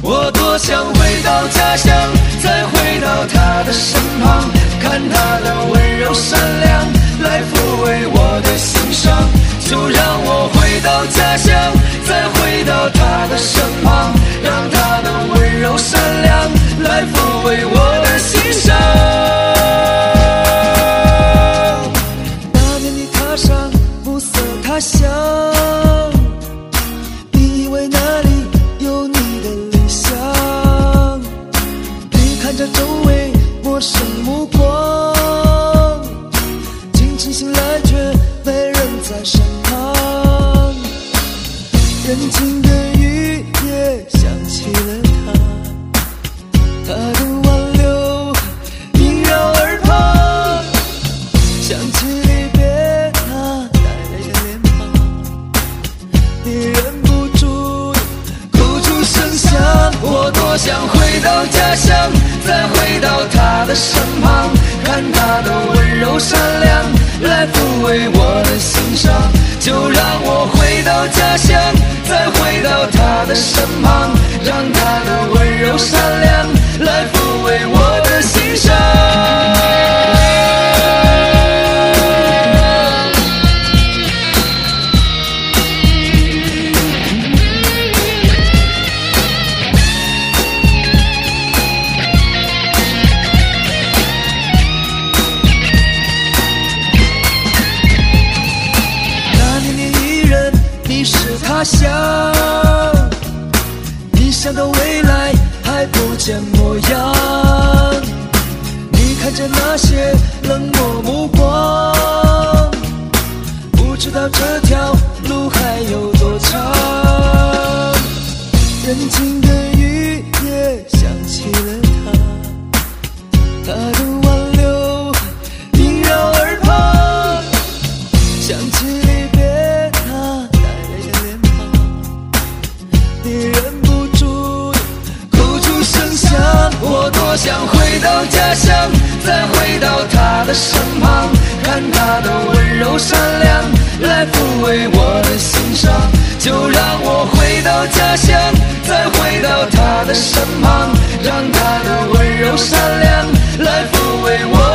我多想回到家乡，再回到他的身旁，看他的温柔善良，来抚慰我的心伤。就让我回到家乡，再回到他的身旁，让他的温柔善良来抚慰我的心伤。那年你踏上暮色他乡，你以为那里有你的理想，你看着周围陌生目光，惊醒醒来却没人在身旁。人静的雨也想起了他，他的挽留萦绕耳旁，想起离别他带泪的脸庞，你忍不住哭出声响。我多想回到家乡，再回到他的身旁，看他的温柔善良来抚慰我的心伤。就让我回到家乡，再回到他的身旁，让他的温柔善良来抚慰我的心伤。他乡，你想到未来还不见模样，你看着那些冷漠目光，不知道这条路还有多长。人静的雨也想起了他，他的挽留萦绕耳旁，想起离别他你忍不住哭出声响。我多想回到家乡，再回到他的身旁，看他的温柔善良来抚慰我的心伤。就让我回到家乡，再回到他的身旁，让他的温柔善良来抚慰我